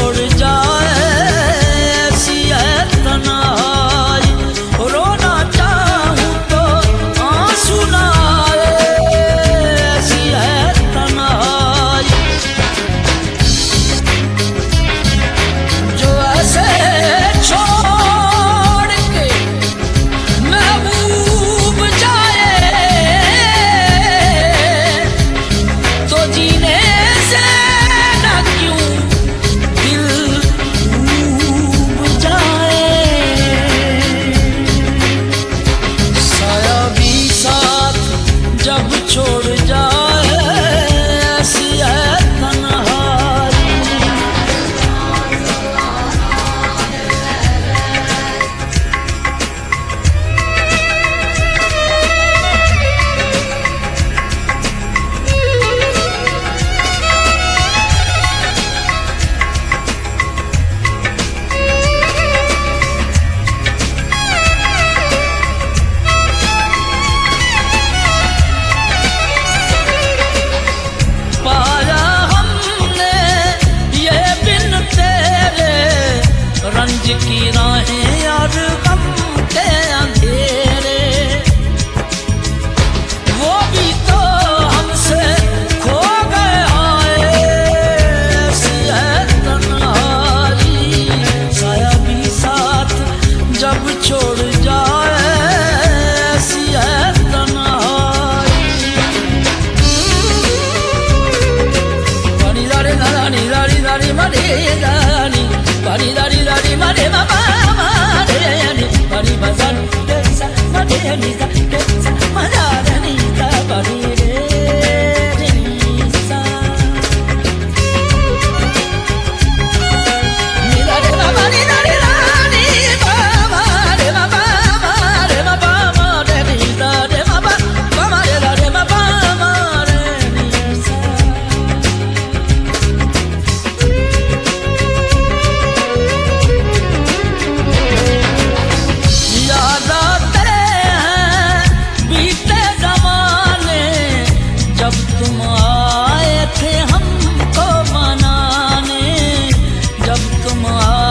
छोड़ जाए ऐसी है तन्हाई, रोना चाहूं तो आंसू ना आए ऐसी है तन्हाई। जो ऐसे छोड़ के महबूब जाए तो जीने से ना क्यों दिल डूब जाए। साया भी साथ जब छोड़ जाए ऐसी है तन्हाई। पाया हमने ये बिन तेरे रंज की राहें और गम के अंधेरे, वो भी तो हमसे खो गए आए ऐसी है तन्हाई। साया भी साथ जब छोड़ जाए ऐसी है तन्हाई। Bani dari dari dari dari mare dari, bani dari dari mare mama mare ni, bani bazan desa mare ni sa desa mare ni sa bani re ni sa. Ni dari mama ni dari rani mama re mama mare mama mare ni sa re mama mama re re mama mare ni sa. याद आते हैं बीते ज़माने जब तुम आए थे हमको मनाने, जब तुम